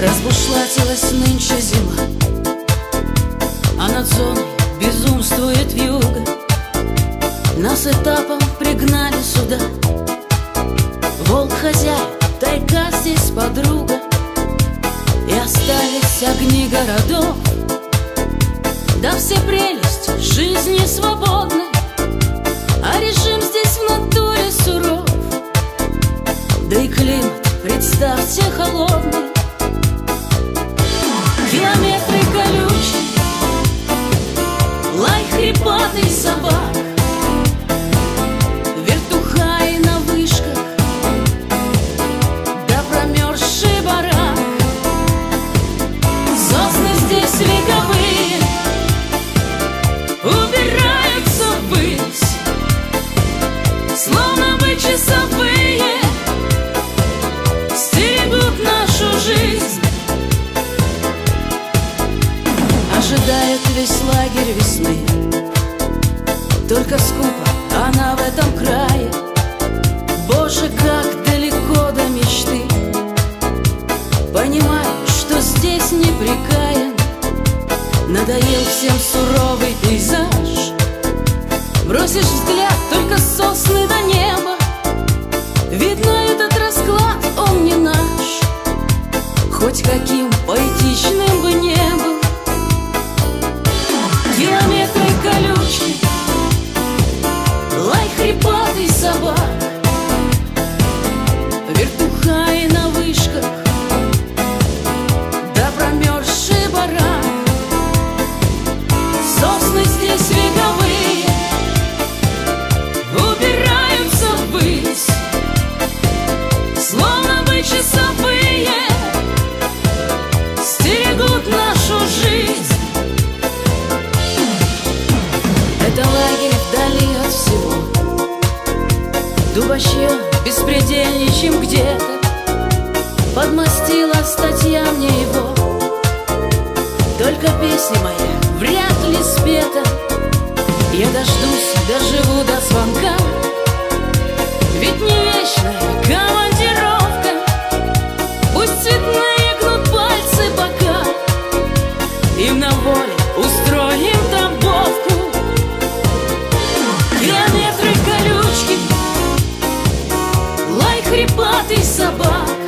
Разбушлатилась нынче зима, а над зоной безумствует вьюга. Нас этапом пригнали сюда. Волк хозяин, тайга здесь подруга. И остались огни городов. Да все прелести жизни свободны, а режим здесь в натуре суров. Да и климат, представьте, холодный. Километры колючие, лай хрипатый собак, вертухаи на вышках, да промерзший барак. Сосны здесь вековые убираются ввысь, словно бы часовые стерегут нашу жизнь. Ожидает весь лагерь весны, только скупо она в этом крае. Боже, как далеко до мечты. Понимаю, что здесь непрекаян, надоел всем суровый пейзаж. Бросишь взгляд, только сосны до неба. Видно, этот расклад, он не наш, хоть каким поэтичным бы не был. Километры колючки, лай хрипатый собак, вертухаи на вышках, да промерзший барак. Сосны здесь вековые убираются ввысь, словно бы часовые стерегут нашу жизнь. Это лагерь вдали от всего, дубачье беспредельничем где-то. Подмастила статья мне его, только песня моя вряд ли спета. Я дождусь, доживу до звонка, ведь не вечная командировка. Пусть цветные гнут пальцы бока, им на воле устроим тамбовку. Километры колючки, лай хрипатый собак,